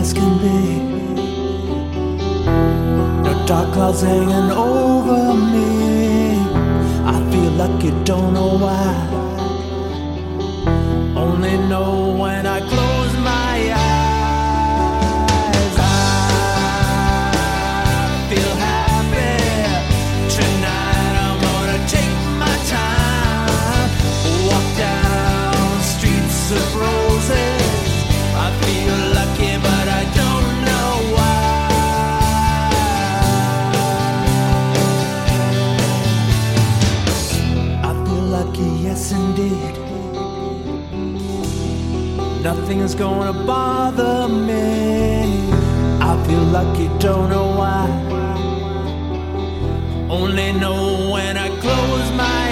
as can be. No dark clouds hanging over me. I feel lucky, don't know why. Only know when I close my eyes. I feel happy. Tonight I'm gonna take my time. Walk down streets of roses. I feel lucky, but I don't know why. I feel lucky, yes indeed. Nothing's gonna bother me. I feel lucky, don't know why. Only know when I close my